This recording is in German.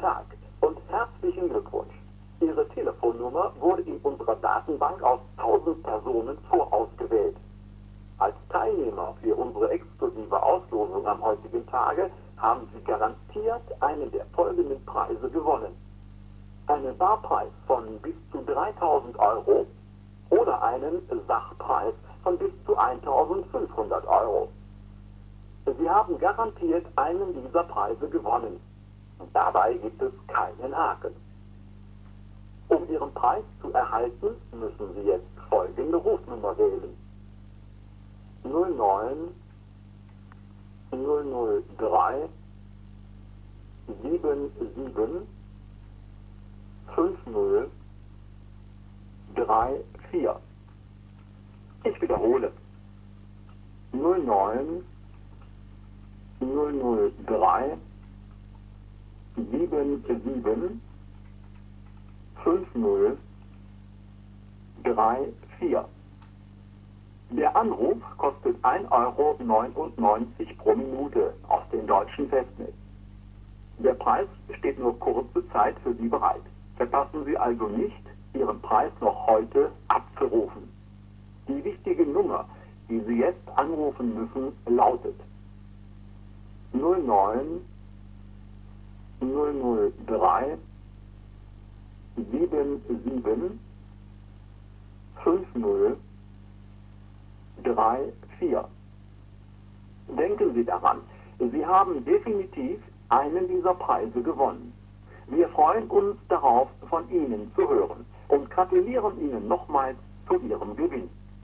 Tag und herzlichen Glückwunsch. Ihre Telefonnummer wurde in unserer Datenbank aus 1000 Personen vorausgewählt. Als Teilnehmer für unsere exklusive Auslosung am heutigen Tage haben Sie garantiert einen der folgenden Preise gewonnen. Einen Barpreis von bis zu 3.000 Euro oder einen Sachpreis von bis zu 1.500 Euro. Sie haben garantiert einen dieser Preise gewonnen. Dabei gibt es keinen Haken. Um Ihren Preis zu erhalten, müssen Sie jetzt folgende Rufnummer wählen. 09 003 77 50 34. Ich wiederhole. 09 003 77 50 34. Der Anruf kostet 1,99 € pro Minute aus dem deutschen Festnetz. Der Preis steht nur kurze Zeit für Sie bereit. Verpassen Sie also nicht, Ihren Preis noch heute abzurufen. Die wichtige Nummer, die Sie jetzt anrufen müssen, lautet 09 003 77 50 34. Denken Sie daran, Sie haben definitiv einen dieser Preise gewonnen. Wir freuen uns darauf, von Ihnen zu hören und gratulieren Ihnen nochmals zu Ihrem Gewinn.